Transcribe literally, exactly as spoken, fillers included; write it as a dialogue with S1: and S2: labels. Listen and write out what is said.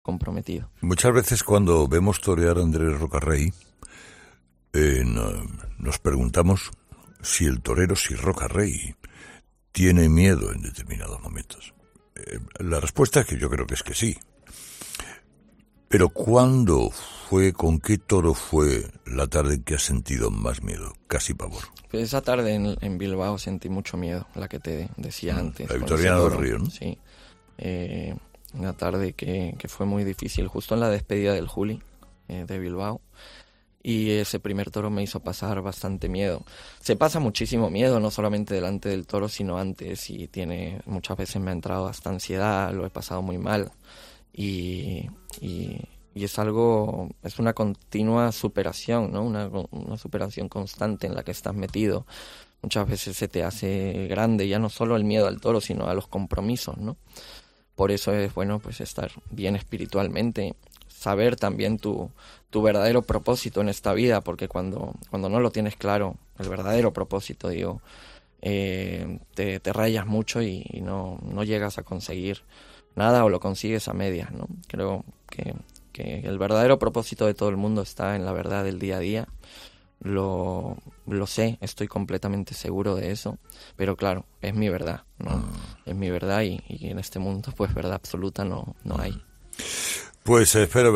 S1: comprometido.
S2: Muchas veces cuando vemos torear a Andrés Rocarrey, eh, no, nos preguntamos si el torero, si Rocarrey, tiene miedo en determinados momentos. Eh, la respuesta es que yo creo que es que sí. Pero ¿cuándo fue, con qué toro fue la tarde en que has sentido más miedo, casi pavor?
S1: Pues esa tarde en, en Bilbao sentí mucho miedo, la que te decía mm, antes.
S2: La Victoriana del Río, ¿no?
S1: Sí. Eh, una tarde que, que fue muy difícil, justo en la despedida del Juli, eh, de Bilbao. Y ese primer toro me hizo pasar bastante miedo. Se pasa muchísimo miedo, no solamente delante del toro, sino antes. Y tiene muchas veces me ha entrado hasta ansiedad, lo he pasado muy mal. Y, y, y es algo, es una continua superación, ¿no? Una, una superación constante en la que estás metido. Muchas veces se te hace grande ya no solo el miedo al toro, sino a los compromisos, ¿no? Por eso es bueno pues estar bien espiritualmente, saber también tu, tu verdadero propósito en esta vida, porque cuando, cuando no lo tienes claro, el verdadero propósito, digo, eh, te, te rayas mucho y, y no, no llegas a conseguir nada o lo consigues a medias, ¿no? Creo que, que el verdadero propósito de todo el mundo está en la verdad del día a día. Lo, lo sé, estoy completamente seguro de eso, pero claro, es mi verdad, ¿no? Es mi verdad y, y en este mundo, pues, verdad absoluta no, no hay.
S2: Pues espero